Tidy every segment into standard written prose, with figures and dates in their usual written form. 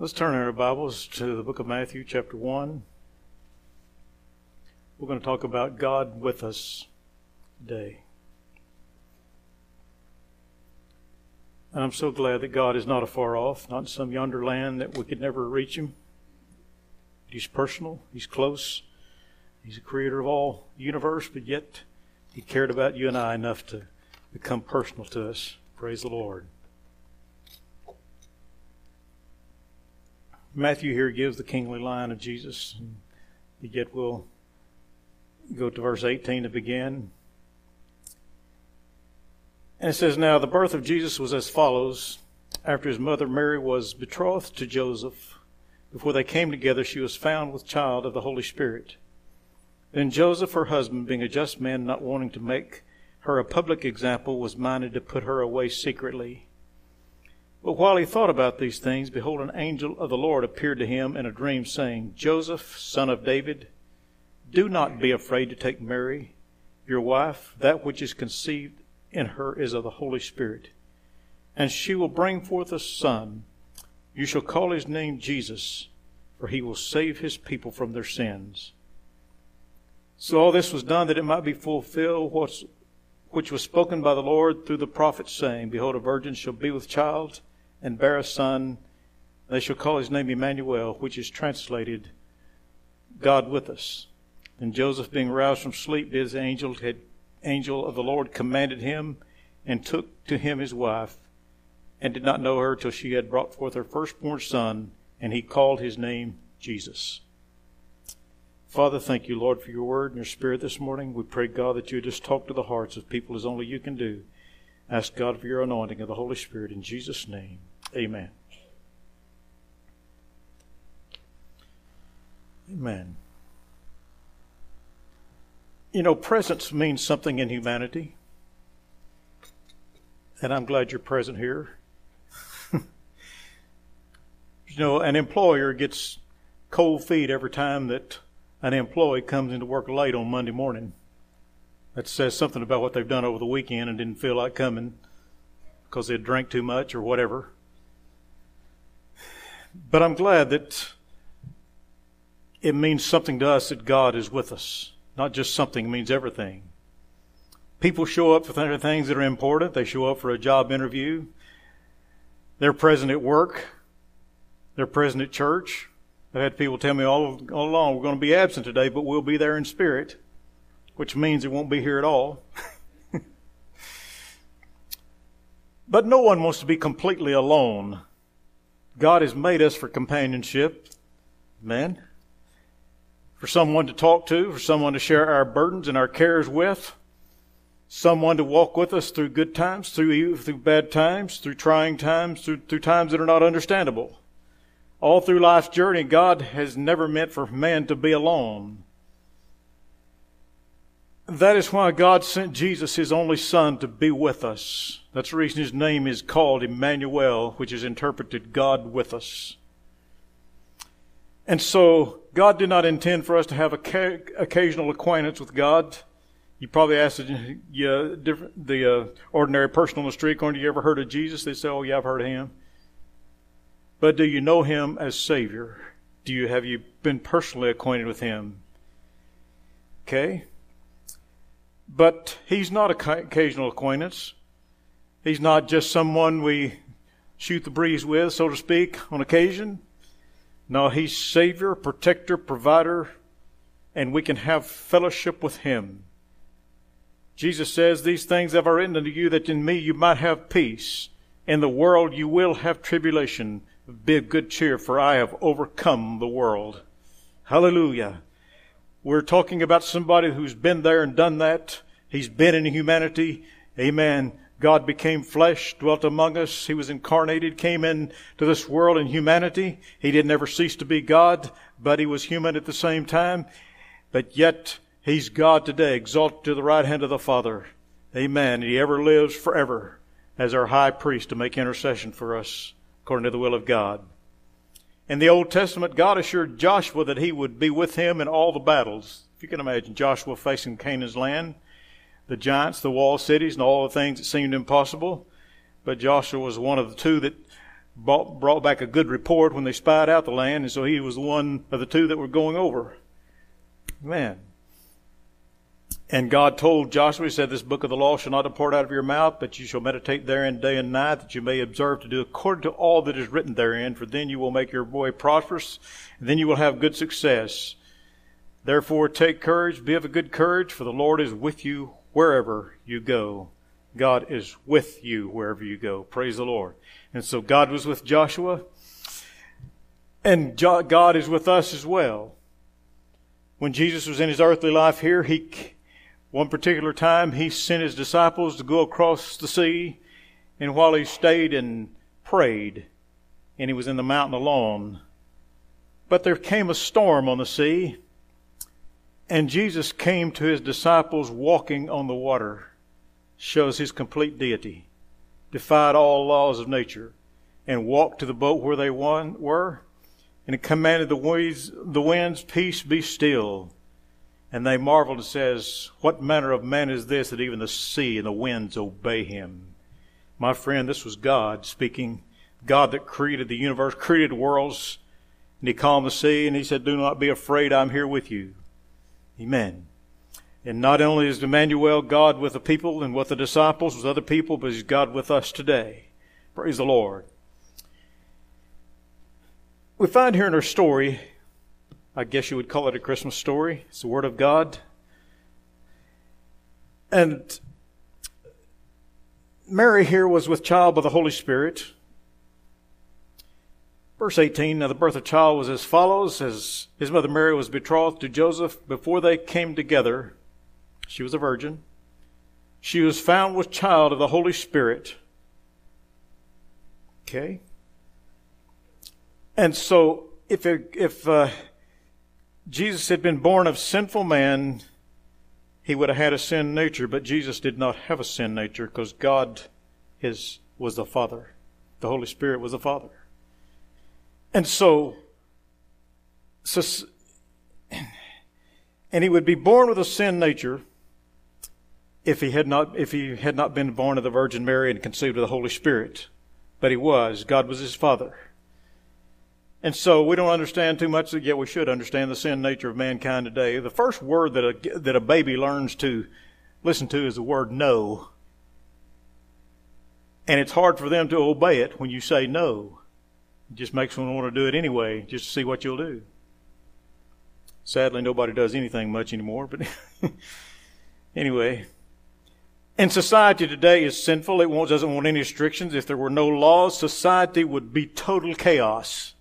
Let's turn our Bibles to the book of Matthew, chapter 1. We're going to talk about God with us today. And I'm so glad that God is not afar off, not in some yonder land that we could never reach Him. He's personal, He's close, He's the creator of all the universe, but yet He cared about you and I enough to become personal to us. Praise the Lord. Matthew here gives the kingly line of Jesus, and yet we'll go to verse 18 to begin. And it says, "Now the birth of Jesus was as follows. After his mother Mary was betrothed to Joseph, before they came together, she was found with child of the Holy Spirit. Then Joseph, her husband, being a just man, not wanting to make her a public example, was minded to put her away secretly. But while he thought about these things, behold, an angel of the Lord appeared to him in a dream, saying, Joseph, son of David, do not be afraid to take Mary, your wife. That which is conceived in her is of the Holy Spirit. And she will bring forth a son. You shall call his name Jesus, for he will save his people from their sins. So all this was done that it might be fulfilled which was spoken by the Lord through the prophet, saying, Behold, a virgin shall be with child, and bear a son. They shall call his name Emmanuel, which is translated, God with us. And Joseph, being roused from sleep, did as the angel of the Lord commanded him, and took to him his wife, and did not know her till she had brought forth her firstborn son, and he called his name Jesus." Father, thank you, Lord, for your word and your spirit this morning. We pray, God, that you just talk to the hearts of people as only you can do. Ask God for your anointing of the Holy Spirit in Jesus' name. Amen. Amen. You know, presence means something in humanity. And I'm glad you're present here. You know, an employer gets cold feet every time that an employee comes into work late on Monday morning. That says something about what they've done over the weekend and didn't feel like coming because they drank too much or whatever. But I'm glad that it means something to us that God is with us. Not just something, it means everything. People show up for things that are important. They show up for a job interview. They're present at work. They're present at church. I've had people tell me all along, we're going to be absent today, but we'll be there in spirit, which means it won't be here at all. But no one wants to be completely alone. God has made us for companionship. Amen. For someone to talk to, for someone to share our burdens and our cares with, someone to walk with us through good times, through bad times, through trying times, through times that are not understandable. All through life's journey, God has never meant for man to be alone. That is why God sent Jesus, His only Son, to be with us. That's the reason His name is called Emmanuel, which is interpreted God with us. And so, God did not intend for us to have occasional acquaintance with God. You probably asked the ordinary person on the street corner, "You ever heard of Jesus?" They say, "Oh yeah, I've heard of Him." But do you know Him as Savior? Have you been personally acquainted with Him? Okay. But He's not an occasional acquaintance. He's not just someone we shoot the breeze with, so to speak, on occasion. No, He's Savior, protector, provider, and we can have fellowship with Him. Jesus says, "These things have I written unto you, that in me you might have peace. In the world you will have tribulation. Be of good cheer, for I have overcome the world." Hallelujah. We're talking about somebody who's been there and done that. He's been in humanity. Amen. God became flesh, dwelt among us. He was incarnated, came into this world in humanity. He didn't ever cease to be God, but He was human at the same time. But yet, He's God today, exalted to the right hand of the Father. Amen. And He ever lives forever as our high priest to make intercession for us according to the will of God. In the Old Testament, God assured Joshua that He would be with him in all the battles. If you can imagine Joshua facing Canaan's land, the giants, the walled cities, and all the things that seemed impossible. But Joshua was one of the two that brought back a good report when they spied out the land, and so he was the one of the two that were going over. Amen. And God told Joshua, he said, this book of the law shall not depart out of your mouth, but you shall meditate therein day and night, that you may observe to do according to all that is written therein, for then you will make your way prosperous, and then you will have good success. Therefore take courage, be of a good courage, for the Lord is with you wherever you go. God is with you wherever you go. Praise the Lord. And so God was with Joshua, and God is with us as well. When Jesus was in his earthly life here, one particular time, he sent his disciples to go across the sea, and while he stayed and prayed, and he was in the mountain alone, but there came a storm on the sea, and Jesus came to his disciples walking on the water. Shows his complete deity, defied all laws of nature, and walked to the boat where they were, and commanded the winds, peace, be still. And they marveled and says, what manner of man is this that even the sea and the winds obey him? My friend, this was God speaking. God that created the universe, created worlds. And he calmed the sea and he said, do not be afraid, I'm here with you. Amen. And not only is Emmanuel God with the people and with the disciples, with other people, but he's God with us today. Praise the Lord. We find here in our story, I guess you would call it a Christmas story. It's the Word of God. And Mary here was with child by the Holy Spirit. Verse 18, now the birth of child was as follows. As his mother Mary was betrothed to Joseph, before they came together, she was a virgin. She was found with child of the Holy Spirit. Okay. And so if Jesus had been born of sinful man, he would have had a sin nature, but Jesus did not have a sin nature because God was the Father. The Holy Spirit was the Father. And so and he would be born with a sin nature if he had not been born of the Virgin Mary and conceived of the Holy Spirit. But he was. God was his Father. And so we don't understand too much, yet we should understand the sin nature of mankind today. The first word that a baby learns to listen to is the word no. And it's hard for them to obey it when you say no. It just makes them want to do it anyway, just to see what you'll do. Sadly, nobody does anything much anymore, but anyway. And society today is sinful. It doesn't want any restrictions. If there were no laws, society would be total chaos.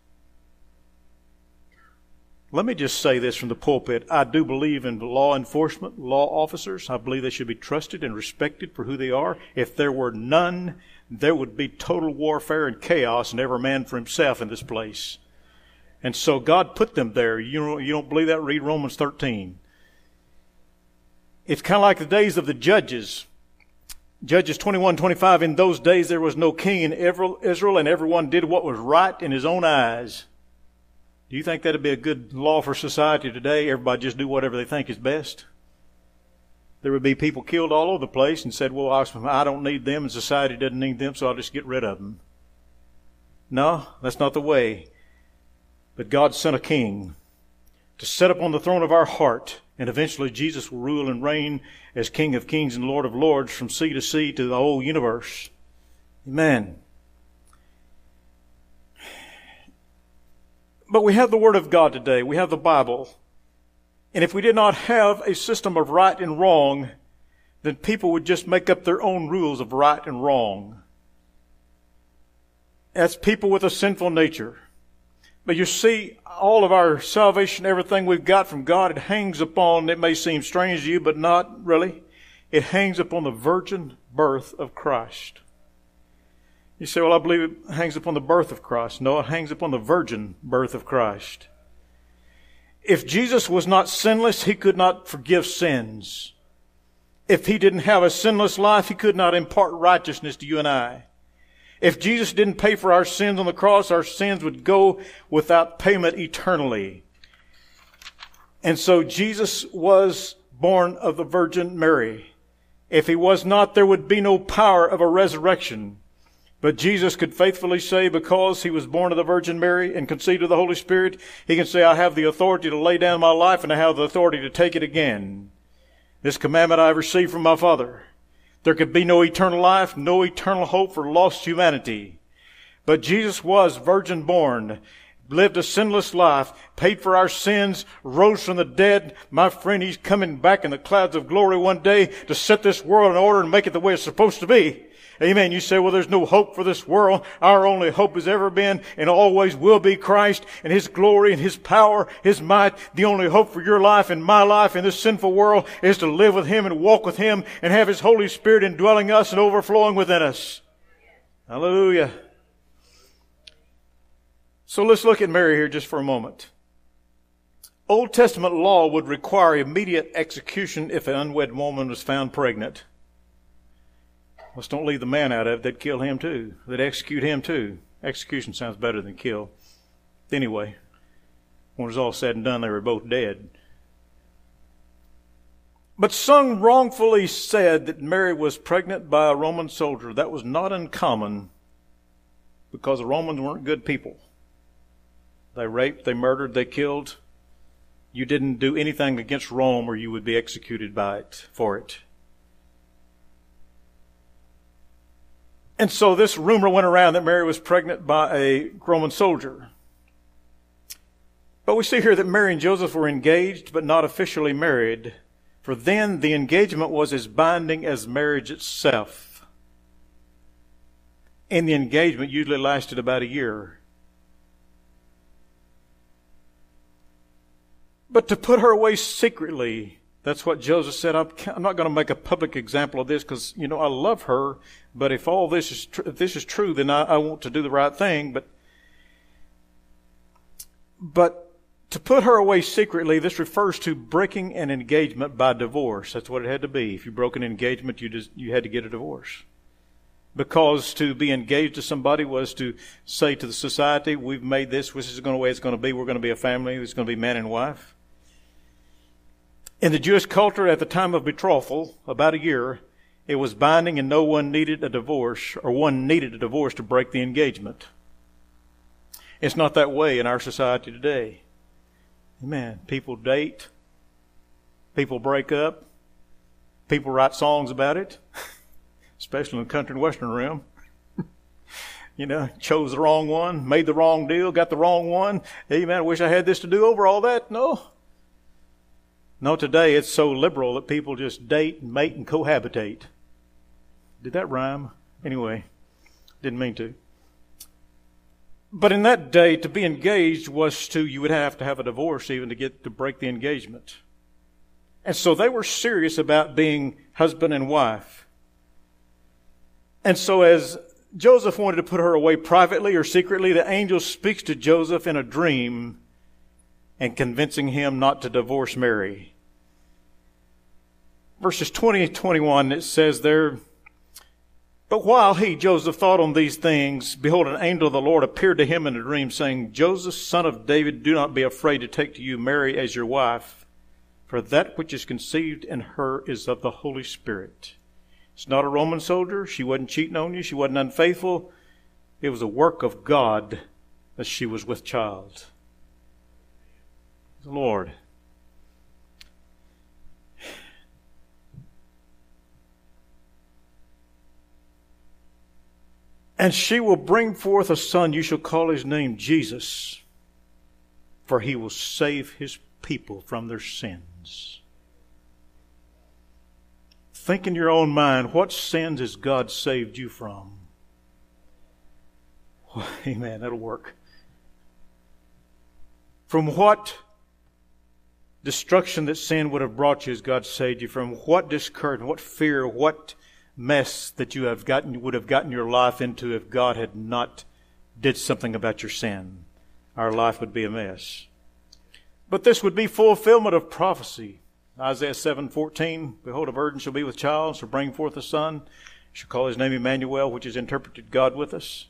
Let me just say this from the pulpit. I do believe in law enforcement, law officers. I believe they should be trusted and respected for who they are. If there were none, there would be total warfare and chaos and every man for himself in this place. And so God put them there. You don't believe that? Read Romans 13. It's kind of like the days of the judges. Judges 21:25. In those days there was no king in Israel, and everyone did what was right in his own eyes. Do you think that would be a good law for society today? Everybody just do whatever they think is best? There would be people killed all over the place and said, well, I don't need them and society doesn't need them, so I'll just get rid of them. No, that's not the way. But God sent a king to sit up on the throne of our heart, and eventually Jesus will rule and reign as King of Kings and Lord of Lords from sea to sea to the whole universe. Amen. But we have the Word of God today. We have the Bible. And if we did not have a system of right and wrong, then people would just make up their own rules of right and wrong. That's people with a sinful nature. But you see, all of our salvation, everything we've got from God, it hangs upon, it may seem strange to you, but not really. It hangs upon the virgin birth of Christ. You say, well, I believe it hangs upon the birth of Christ. No, it hangs upon the virgin birth of Christ. If Jesus was not sinless, he could not forgive sins. If he didn't have a sinless life, he could not impart righteousness to you and I. If Jesus didn't pay for our sins on the cross, our sins would go without payment eternally. And so Jesus was born of the Virgin Mary. If he was not, there would be no power of a resurrection. But Jesus could faithfully say, because he was born of the Virgin Mary and conceived of the Holy Spirit, he can say, I have the authority to lay down my life and I have the authority to take it again. This commandment I have received from my Father. There could be no eternal life, no eternal hope for lost humanity. But Jesus was virgin born, lived a sinless life, paid for our sins, rose from the dead. My friend, he's coming back in the clouds of glory one day to set this world in order and make it the way it's supposed to be. Amen. You say, well, there's no hope for this world. Our only hope has ever been and always will be Christ and His glory and His power, His might. The only hope for your life and my life in this sinful world is to live with Him and walk with Him and have His Holy Spirit indwelling us and overflowing within us. Hallelujah. So let's look at Mary here just for a moment. Old Testament law would require immediate execution if an unwed woman was found pregnant. Let's don't leave the man out of it. They'd kill him too. They'd execute him too. Execution sounds better than kill. Anyway, when it was all said and done, they were both dead. But some wrongfully said that Mary was pregnant by a Roman soldier. That was not uncommon because the Romans weren't good people. They raped, they murdered, they killed. You didn't do anything against Rome or you would be executed for it. And so this rumor went around that Mary was pregnant by a Roman soldier. But we see here that Mary and Joseph were engaged but not officially married. For then the engagement was as binding as marriage itself. And the engagement usually lasted about a year. But to put her away secretly, that's what Joseph said. I'm not going to make a public example of this because, I love her. But if all this is if this is true, then I want to do the right thing. But to put her away secretly, this refers to breaking an engagement by divorce. That's what it had to be. If you broke an engagement, you had to get a divorce. Because to be engaged to somebody was to say to the society, we've made this is the way it's going to be. We're going to be a family. It's going to be man and wife. In the Jewish culture at the time of betrothal, about a year, it was binding and no one needed a divorce, or one needed a divorce to break the engagement. It's not that way in our society today. Amen. People date. People break up. People write songs about it, especially in the country and western realm. Chose the wrong one, made the wrong deal, got the wrong one. Amen. I wish I had this to do over all that. No, today it's so liberal that people just date and mate and cohabitate. Did that rhyme? Anyway, didn't mean to. But in that day, to be engaged you would have to have a divorce even to break the engagement. And so they were serious about being husband and wife. And so as Joseph wanted to put her away privately or secretly, the angel speaks to Joseph in a dream and convincing him not to divorce Mary. Verses 20 and 21, it says there, but while he, Joseph, thought on these things, behold, an angel of the Lord appeared to him in a dream, saying, Joseph, son of David, do not be afraid to take to you Mary as your wife, for that which is conceived in her is of the Holy Spirit. It's not a Roman soldier. She wasn't cheating on you. She wasn't unfaithful. It was a work of God that she was with child. The Lord. And she will bring forth a son. You shall call his name Jesus, for he will save his people from their sins. Think in your own mind, what sins has God saved you from? Well, amen, that'll work. From what destruction that sin would have brought you has God saved you from? What discouragement, what fear, what mess that you would have gotten your life into if God had not did something about your sin? Our life would be a mess. But this would be fulfillment of prophecy. Isaiah 7:14, behold, a virgin shall be with child, shall bring forth a son, shall call his name Emmanuel, which is interpreted God with us.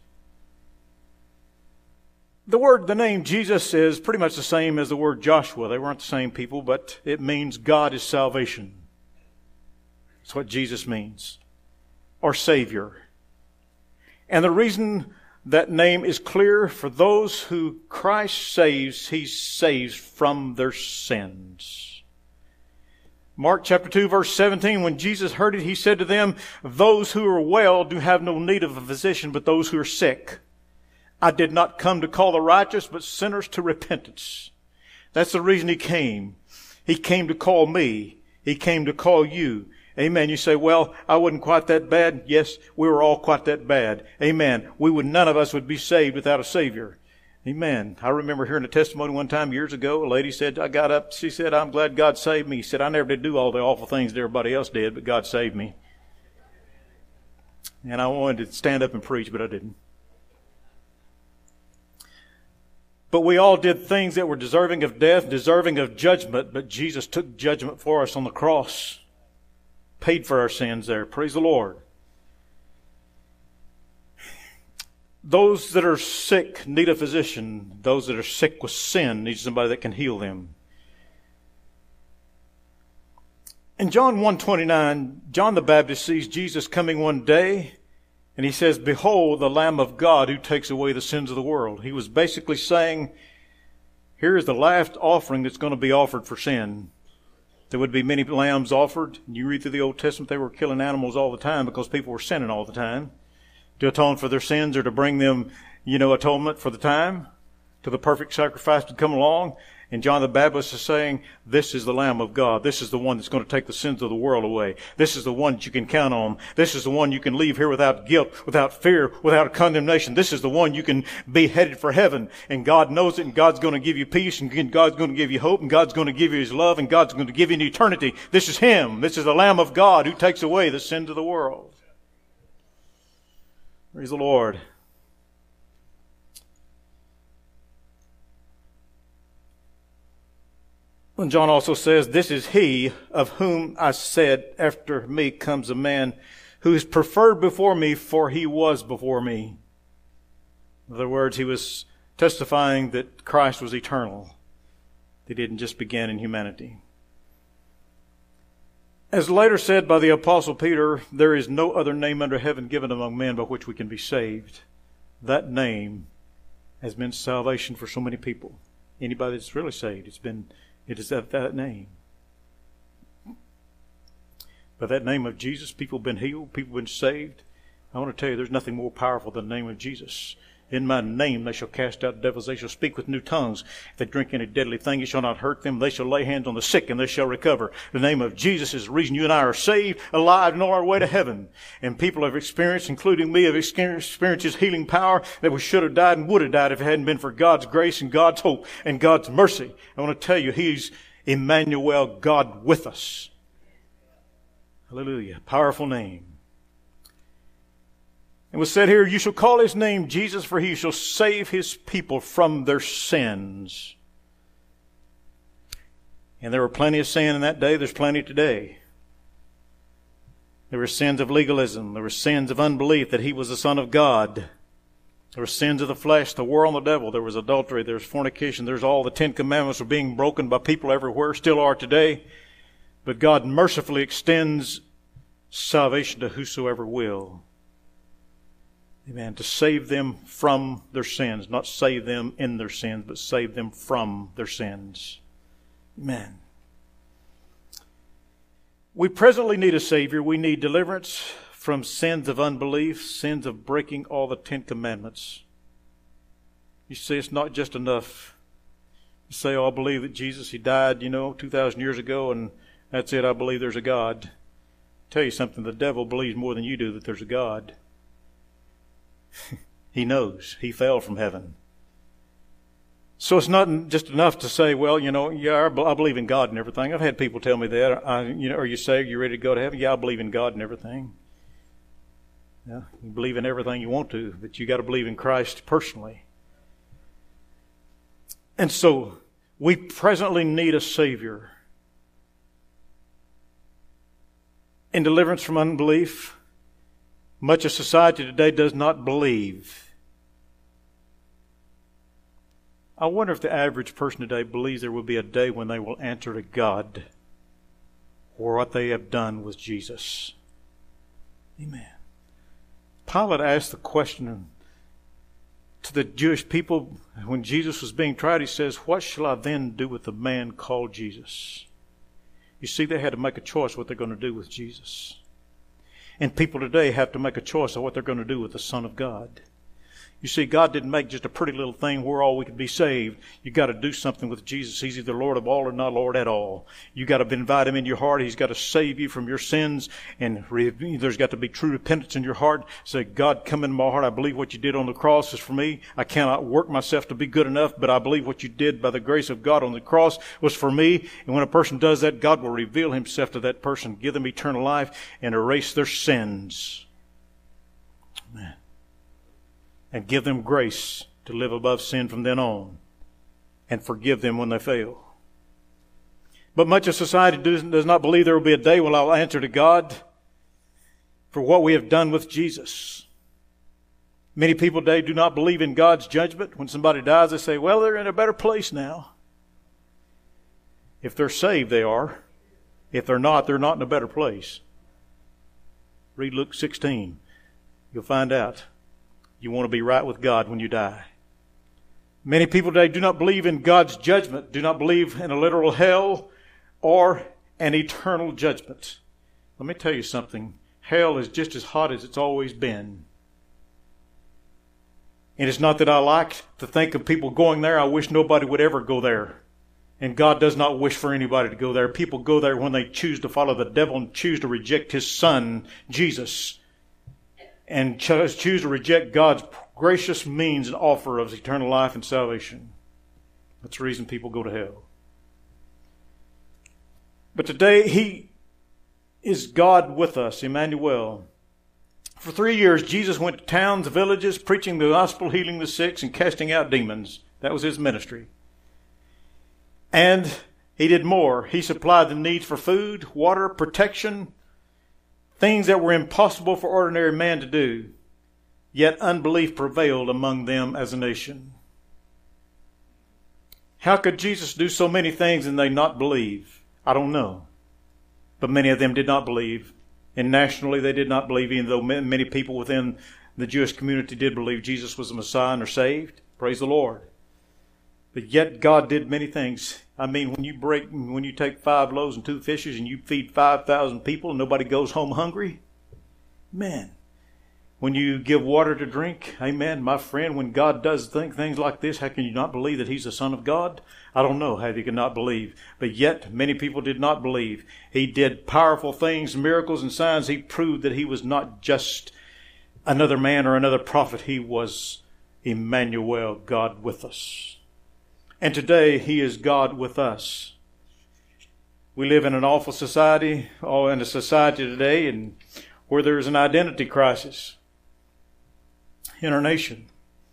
The name Jesus is pretty much the same as the word Joshua. They weren't the same people, but it means God is salvation. That's what Jesus means. Or Savior. And the reason that name is clear, for those who Christ saves, He saves from their sins. Mark chapter 2 verse 17, when Jesus heard it, He said to them, those who are well do have no need of a physician, but those who are sick. I did not come to call the righteous, but sinners to repentance. That's the reason He came. He came to call me. He came to call you. Amen. You say, well, I wasn't quite that bad. Yes, we were all quite that bad. Amen. None of us would be saved without a Savior. Amen. I remember hearing a testimony one time years ago. A lady said, I got up. She said, I'm glad God saved me. She said, I never did do all the awful things that everybody else did, but God saved me. And I wanted to stand up and preach, but I didn't. But we all did things that were deserving of death, deserving of judgment, but Jesus took judgment for us on the cross. Paid for our sins there. Praise the Lord. Those that are sick need a physician. Those that are sick with sin need somebody that can heal them. In John 1:29, John the Baptist sees Jesus coming one day, and he says, behold, the Lamb of God who takes away the sins of the world. He was basically saying, here is the last offering that's going to be offered for sin. There would be many lambs offered. You read through the Old Testament, they were killing animals all the time because people were sinning all the time. To atone for their sins or to bring them, atonement for the time, till the perfect sacrifice would come along. And John the Baptist is saying, this is the Lamb of God. This is the one that's going to take the sins of the world away. This is the one that you can count on. This is the one you can leave here without guilt, without fear, without condemnation. This is the one you can be headed for heaven. And God knows it, and God's going to give you peace, and God's going to give you hope, and God's going to give you His love, and God's going to give you an eternity. This is Him. This is the Lamb of God who takes away the sins of the world. Praise the Lord. And John also says, this is He of whom I said, after me comes a man who is preferred before me, for He was before me. In other words, He was testifying that Christ was eternal. He didn't just begin in humanity. As later said by the Apostle Peter, there is no other name under heaven given among men by which we can be saved. That name has been salvation for so many people. Anybody that's really saved, it is that name. By that name of Jesus, people have been healed, people have been saved. I want to tell you, there's nothing more powerful than the name of Jesus. In my name they shall cast out devils, they shall speak with new tongues. If they drink any deadly thing, it shall not hurt them. They shall lay hands on the sick, and they shall recover. The name of Jesus is the reason you and I are saved, alive, and on our way to heaven. And people have experienced, including me, have experienced His healing power that we should have died and would have died if it hadn't been for God's grace and God's hope and God's mercy. I want to tell you, He's Emmanuel, God with us. Hallelujah. Powerful name. It was said here, you shall call His name Jesus, for He shall save His people from their sins. And there were plenty of sin in that day. There's plenty today. There were sins of legalism. There were sins of unbelief that He was the Son of God. There were sins of the flesh, the war on the devil. There was adultery. There was fornication. There's all the 10 Commandments were being broken by people everywhere, still are today. But God mercifully extends salvation to whosoever will. Amen. To save them from their sins. Not save them in their sins, but save them from their sins. Amen. We presently need a Savior. We need deliverance from sins of unbelief, sins of breaking all the 10 Commandments. You see, it's not just enough to say, oh, I believe that Jesus, He died, 2,000 years ago, and that's it, I believe there's a God. I'll tell you something, the devil believes more than you do that there's a God. He knows. He fell from heaven. So it's not just enough to say, well, I believe in God and everything. I've had people tell me that. Are you saved? You ready to go to heaven? Yeah, I believe in God and everything. Yeah, you believe in everything you want to, but you got to believe in Christ personally. And so we presently need a Savior. In deliverance from unbelief, much of society today does not believe. I wonder if the average person today believes there will be a day when they will answer to God for what they have done with Jesus. Amen. Pilate asked the question to the Jewish people when Jesus was being tried. He says, "What shall I then do with the man called Jesus?" You see, they had to make a choice what they're going to do with Jesus. And people today have to make a choice of what they're going to do with the Son of God. You see, God didn't make just a pretty little thing where all we could be saved. You got to do something with Jesus. He's either Lord of all or not Lord at all. You got to invite Him in your heart. He's got to save you from your sins, and there's got to be true repentance in your heart. Say, "God, come into my heart. I believe what you did on the cross is for me. I cannot work myself to be good enough, but I believe what you did by the grace of God on the cross was for me." And when a person does that, God will reveal Himself to that person, give them eternal life, and erase their sins. Amen. And give them grace to live above sin from then on, and forgive them when they fail. But much of society does not believe there will be a day when I'll answer to God for what we have done with Jesus. Many people today do not believe in God's judgment. When somebody dies, they say, "Well, they're in a better place now." If they're saved, they are. If they're not in a better place. Read Luke 16. You'll find out. You want to be right with God when you die. Many people today do not believe in God's judgment, do not believe in a literal hell or an eternal judgment. Let me tell you something. Hell is just as hot as it's always been. And it's not that I like to think of people going there. I wish nobody would ever go there. And God does not wish for anybody to go there. People go there when they choose to follow the devil and choose to reject His Son, Jesus, and choose to reject God's gracious means and offer of eternal life and salvation. That's the reason people go to hell. But today, He is God with us, Emmanuel. For 3 years, Jesus went to towns, villages, preaching the gospel, healing the sick, and casting out demons. That was His ministry. And He did more. He supplied the needs for food, water, protection, things that were impossible for ordinary man to do. Yet unbelief prevailed among them as a nation. How could Jesus do so many things and they not believe? I don't know. But many of them did not believe. And nationally they did not believe, even though many people within the Jewish community did believe Jesus was the Messiah and are saved. Praise the Lord. But yet God did many things. I mean, when you take 5 loaves and 2 fishes and you feed 5,000 people and nobody goes home hungry. Man. When you give water to drink, amen, my friend, when God does things like this, how can you not believe that He's the Son of God? I don't know how you can not believe. But yet, many people did not believe. He did powerful things, miracles and signs. He proved that He was not just another man or another prophet. He was Emmanuel, God with us. And today, He is God with us. We live in an awful society, in a society today, and where there is an identity crisis in our nation.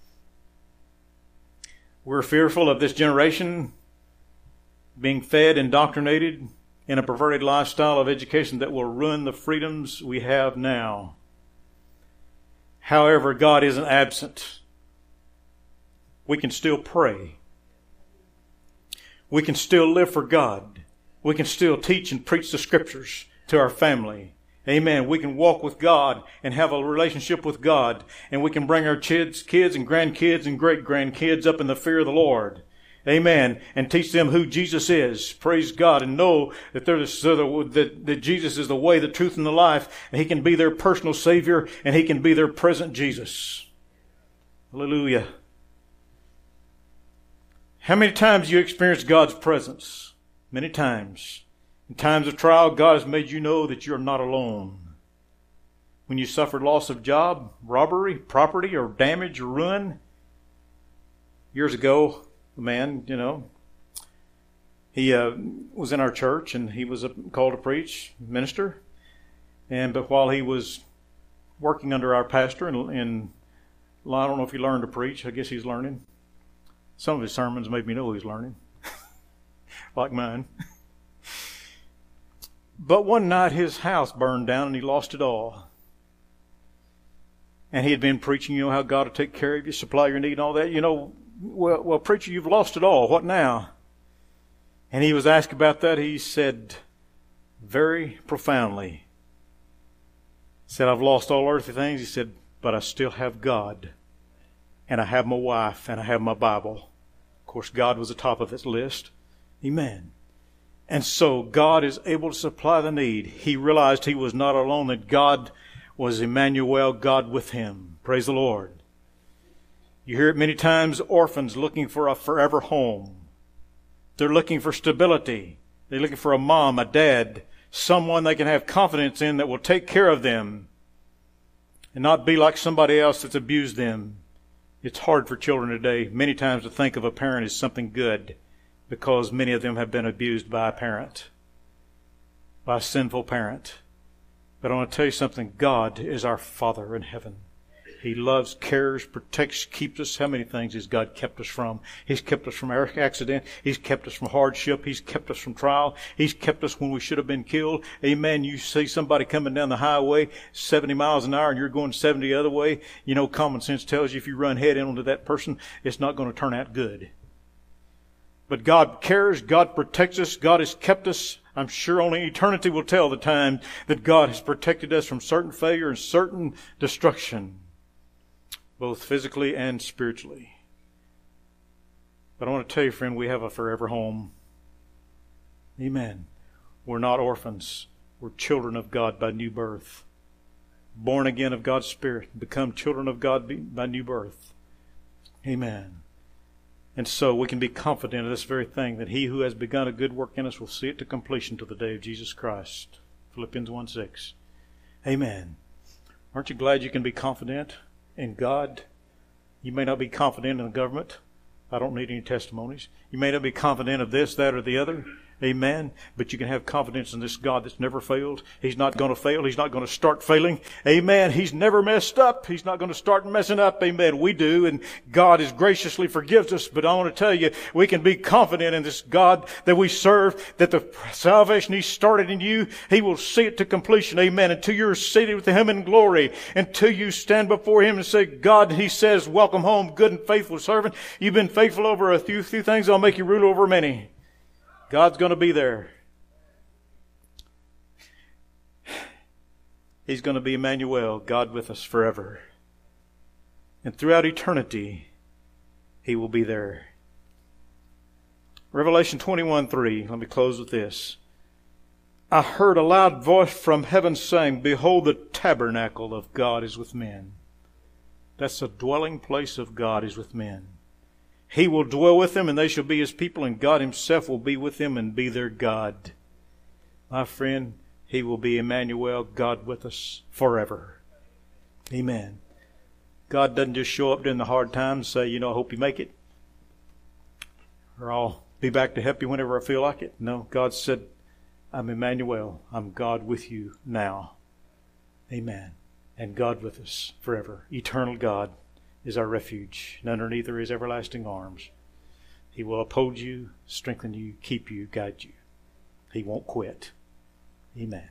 We're fearful of this generation being fed, indoctrinated in a perverted lifestyle of education that will ruin the freedoms we have now. However, God isn't absent. We can still pray. We can still live for God. We can still teach and preach the Scriptures to our family. Amen. We can walk with God and have a relationship with God. And we can bring our kids and grandkids and great-grandkids up in the fear of the Lord. Amen. And teach them who Jesus is. Praise God. And know that that Jesus is the way, the truth, and the life. And He can be their personal Savior. And He can be their present Jesus. Hallelujah. How many times do you experience God's presence? Many times. In times of trial, God has made you know that you're not alone. When you suffered loss of job, robbery, property, or damage or ruin. Years ago, a man, he was in our church and he was called to preach, minister. But while he was working under our pastor, and I don't know if he learned to preach. I guess he's learning. Some of his sermons made me know he's learning. Like mine. But one night his house burned down and he lost it all. And he had been preaching, how God will take care of you, supply your need and all that. Well, preacher, you've lost it all. What now? And he was asked about that. He said very profoundly, I've lost all earthly things. He said, but I still have God, and I have my wife, and I have my Bible. Of course, God was the top of this list. Amen. And so God is able to supply the need. He realized he was not alone, that God was Emmanuel, God with him. Praise the Lord. You hear it many times, orphans looking for a forever home. They're looking for stability. They're looking for a mom, a dad, someone they can have confidence in that will take care of them and not be like somebody else that's abused them. It's hard for children today many times to think of a parent as something good, because many of them have been abused by a parent, by a sinful parent. But I want to tell you something. God is our Father in heaven. He loves, cares, protects, keeps us. How many things has God kept us from? He's kept us from accident. He's kept us from hardship. He's kept us from trial. He's kept us when we should have been killed. Amen. You see somebody coming down the highway 70 miles an hour and you're going 70 the other way. You know, common sense tells you if you run head into that person, it's not going to turn out good. But God cares. God protects us. God has kept us. I'm sure only eternity will tell the time that God has protected us from certain failure and certain destruction, both physically and spiritually. But I want to tell you, friend, we have a forever home. Amen. We're not orphans. We're children of God by new birth. Born again of God's Spirit. Become children of God by new birth. Amen. And so we can be confident of this very thing, that he who has begun a good work in us will see it to completion to the day of Jesus Christ. Philippians 1:6. Amen. Aren't you glad you can be confident in God? You may not be confident in the government. I don't need any testimonies. You may not be confident of this, that, or the other. Amen. But you can have confidence in this God that's never failed. He's not going to fail. He's not going to start failing. Amen. He's never messed up. He's not going to start messing up. Amen. We do, and God is graciously forgives us. But I want to tell you, we can be confident in this God that we serve, that the salvation He started in you, He will see it to completion. Amen. Until you're seated with Him in glory, until you stand before Him and say, God, He says, welcome home, good and faithful servant. You've been faithful over a few things. I'll make you rule over many. God's going to be there. He's going to be Emmanuel, God with us forever. And throughout eternity, He will be there. Revelation 21:3. Let me close with this. I heard a loud voice from heaven saying, behold, the tabernacle of God is with men. That's the dwelling place of God is with men. He will dwell with them, and they shall be His people, and God Himself will be with them and be their God. My friend, He will be Emmanuel, God with us forever. Amen. God doesn't just show up during the hard times and say, I hope you make it, or I'll be back to help you whenever I feel like it. No, God said, I'm Emmanuel. I'm God with you now. Amen. And God with us forever. Eternal God is our refuge, and underneath are His everlasting arms. He will uphold you, strengthen you, keep you, guide you. He won't quit. Amen.